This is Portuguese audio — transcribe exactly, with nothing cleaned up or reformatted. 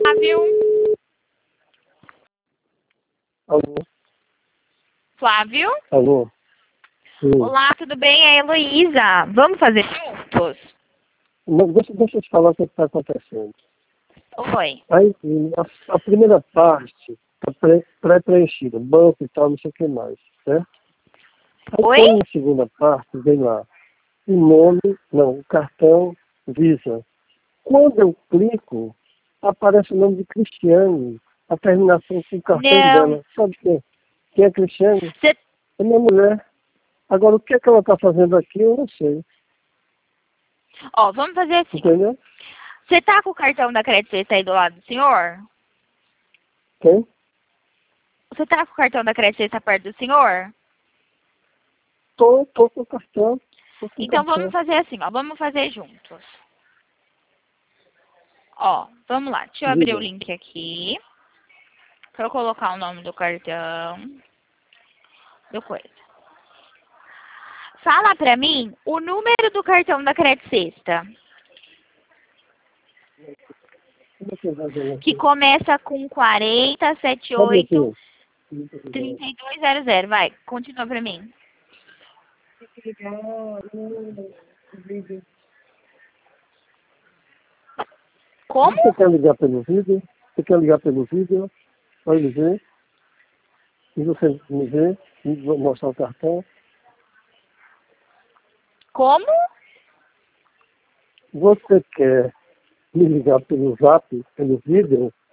Flávio. Alô? Flávio? Alô? Sim. Olá, tudo bem? É a Heloísa. Vamos fazer juntos? Não, deixa, deixa eu te falar o que está acontecendo. Oi. Aí, a, a primeira parte está pré-preenchida, banco e tal, não sei o que mais, certo? Aí, Oi? quando na segunda parte, vem lá o nome, não, o cartão Visa. Quando eu clico, aparece o nome de Cristiane, a terminação com o cartão Não. dela. Sabe quem? Quem é Cristiane? Você... É minha mulher. Agora, o que é que ela está fazendo aqui, eu não sei. Ó, vamos fazer assim. Entendeu? Você tá com o cartão da Crédito Sexta aí do lado do senhor? Quem? Você tá com o cartão da Crédito Sexta perto do senhor? Tô, tô com o cartão. Tô com o Então cartão. vamos fazer assim, ó. Vamos fazer juntos. Ó, vamos lá. Deixa eu abrir o Diga. link aqui. Pra eu colocar o nome do cartão. Do coisa. Fala pra mim o número do cartão da Crédito Sexta. Como é que vai ver Que aqui? começa com quarenta, setenta e Sabe oito, aqui? trinta e dois zero zero. Vai, continua pra mim. Como? Você quer ligar pelo vídeo? Você quer ligar pelo vídeo? Vai me ver. E você me vê. Me mostrar o cartão. Como? Você quer me ligar pelo zap, pelo vídeo?